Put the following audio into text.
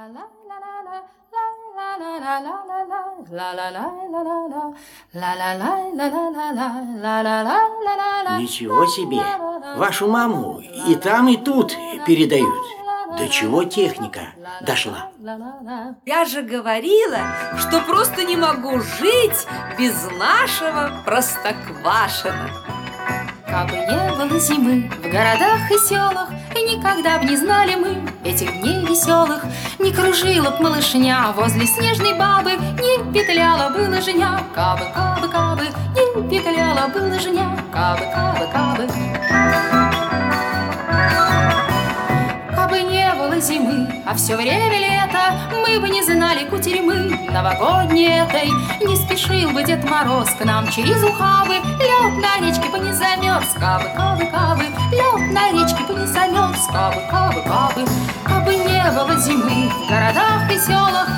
Ничего себе! Вашу маму и там, и тут передают. До чего техника дошла? Я же говорила, что просто не могу жить без нашего Простоквашино. Кабы не было зимы в городах и селах, и никогда б не знали мы этих дней веселых, не кружила б малышня возле снежной бабы, не петляла бы лыжня. Кабы, кабы, кабы, не петляла бы лыжня. Кабы, кабы, кабы. Кабы не было зимы, а все время лето, мы бы не знали кутерьмы новогодней этой. Не спешил бы Дед Мороз к нам через ухабы, лед на речке бы не замерз. Кабы, кабы, кабы, лед на речке бы не замерз. Кабы, кабы, кабы. Кабы не было зимы в городах и селах,